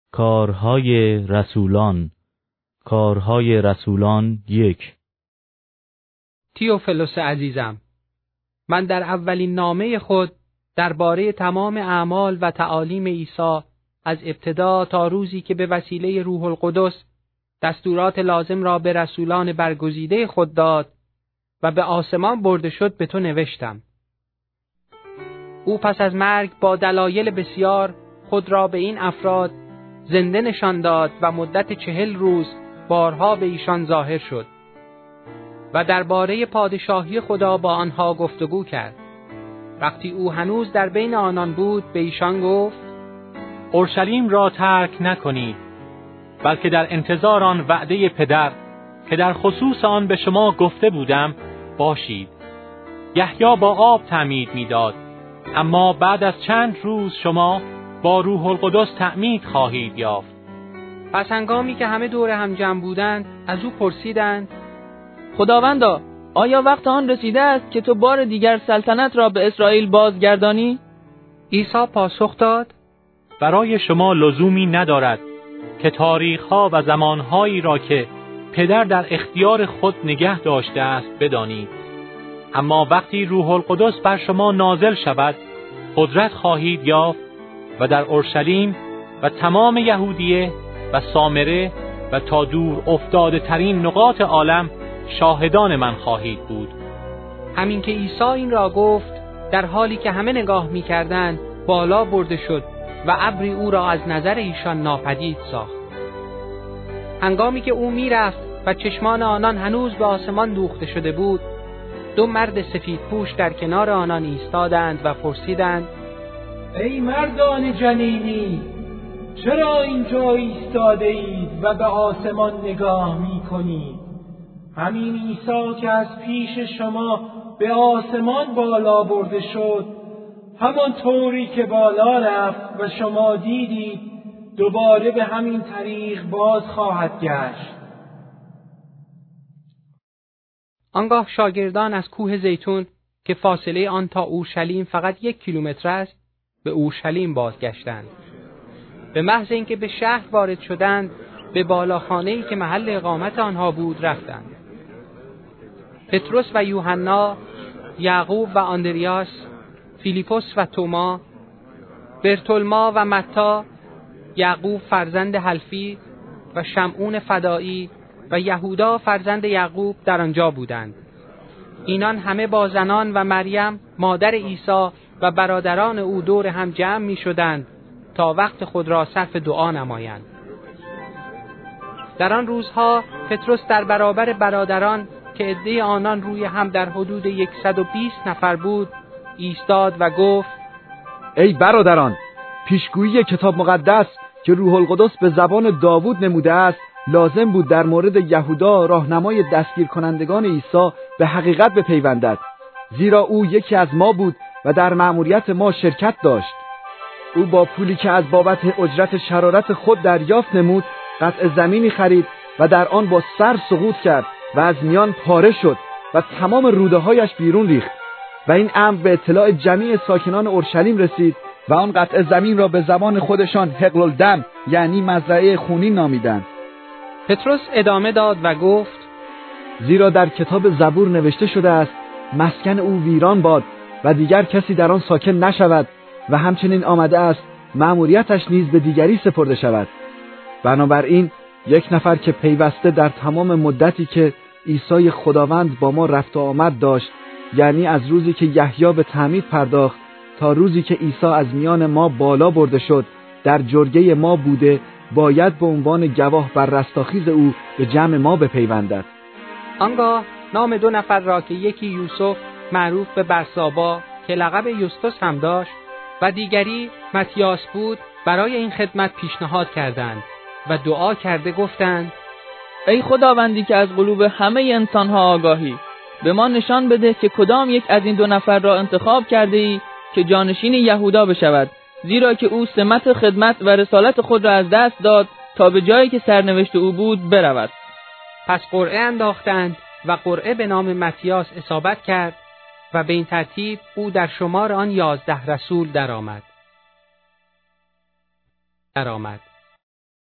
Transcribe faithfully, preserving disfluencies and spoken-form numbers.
کارهای رسولان کارهای رسولان یک. تیوفیلوس عزیزم، من در اولین نامه خود درباره تمام اعمال و تعالیم عیسی از ابتدا تا روزی که به وسیله روح القدس دستورات لازم را به رسولان برگزیده خود داد و به آسمان برده شد به تو نوشتم. او پس از مرگ با دلایل بسیار خود را به این افراد زنده نشان داد و مدت چهل روز بارها به ایشان ظاهر شد و درباره پادشاهی خدا با آنها گفتگو کرد. وقتی او هنوز در بین آنان بود به ایشان گفت: اورشلیم را ترک نکنید، بلکه در انتظار آن وعده پدر که در خصوص آن به شما گفته بودم باشید. یحیی با آب تعمید می‌داد، اما بعد از چند روز شما با روح القدس تعمید خواهید یافت. پس هنگامی که همه دور هم جمع بودند از او پرسیدند: خداوندا، آیا وقت آن رسیده است که تو بار دیگر سلطنت را به اسرائیل بازگردانی؟ عیسی پاسخ داد: برای شما لزومی ندارد که تاریخ‌ها و زمان‌هایی را که پدر در اختیار خود نگه داشته است بدانید. اما وقتی روح القدس بر شما نازل شود قدرت خواهید یافت و در اورشلیم و تمام یهودیه و سامره و تا دور افتاده ترین نقاط عالم شاهدان من خواهید بود. همین که عیسی این را گفت، در حالی که همه نگاه می‌کردند بالا برده شد و ابری او را از نظر ایشان ناپدید ساخت. هنگامی که او می‌رفت و چشمان آنان هنوز به آسمان دوخته شده بود، دو مرد سفیدپوش در کنار آنان ایستادند و پرسیدند: ای مردان جنینی، چرا اینجا ایستاده اید و به آسمان نگاه می کنید؟ همین عیسی که از پیش شما به آسمان بالا برده شد، همان طوری که بالا رفت و شما دیدید دوباره به همین طریق باز خواهد گشت. آنگاه شاگردان از کوه زیتون که فاصله آن تا اورشلیم فقط یک کیلومتر است به اورشلیم بازگشتند. به محض اینکه به شهر وارد شدند به بالاخانه‌ای که محل اقامت آنها بود رفتند. پتروس و یوحنا، یعقوب و آندریاس، فیلیپوس و توما، برتولما و متی، یعقوب فرزند حلفی و شمعون فدایی و یهودا فرزند یعقوب در آنجا بودند. اینان همه با زنان و مریم مادر عیسی و برادران او دور هم جمع می شدند تا وقت خود را صرف دعا نمایند. در آن روزها پتروس در برابر برادران که عده آنان روی هم در حدود صد و بیست نفر بود ایستاد و گفت: ای برادران، پیشگویی کتاب مقدس که روح القدس به زبان داوود نموده است لازم بود در مورد یهودا راهنمای دستگیر کنندگان عیسی به حقیقت بپیوندد، زیرا او یکی از ما بود و در مأموریت ما شرکت داشت. او با پولی که از بابت اجرت شرارت خود دریافت نمود قطع زمینی خرید و در آن با سر سقوط کرد و از میان پاره شد و تمام روده هایش بیرون ریخت و این امر به اطلاع جمیع ساکنان اورشلیم رسید و آن قطع زمین را به زبان خودشان حقل الدم یعنی مزرعه خونین نامیدند. پتروس ادامه داد و گفت: زیرا در کتاب زبور نوشته شده است مسکن او ویران باد و دیگر کسی در آن ساکن نشود و همچنین آمده است مأموریتش نیز به دیگری سپرده شود. بنابراین یک نفر که پیوسته در تمام مدتی که عیسی خداوند با ما رفت و آمد داشت، یعنی از روزی که یحیی به تعمید پرداخت تا روزی که عیسی از میان ما بالا برده شد، در جرگه ما بوده، باید به عنوان گواه بر رستاخیز او به جمع ما بپیوندد. آنگاه نام دو نفر را که یکی یوسف معروف به برسابا که لقب یوستوس هم داشت و دیگری متیاس بود برای این خدمت پیشنهاد کردند و دعا کرده گفتند: ای خداوندی که از قلوب همه انسانها آگاهی، به ما نشان بده که کدام یک از این دو نفر را انتخاب کرده ای که جانشین یهودا بشود، زیرا که او سمت خدمت و رسالت خود را از دست داد تا به جایی که سرنوشت او بود برود. پس قرعه انداختند و قرعه به نام متیاس اصابت کرد و به این ترتیب او در شمار آن یازده رسول درآمد. درآمد.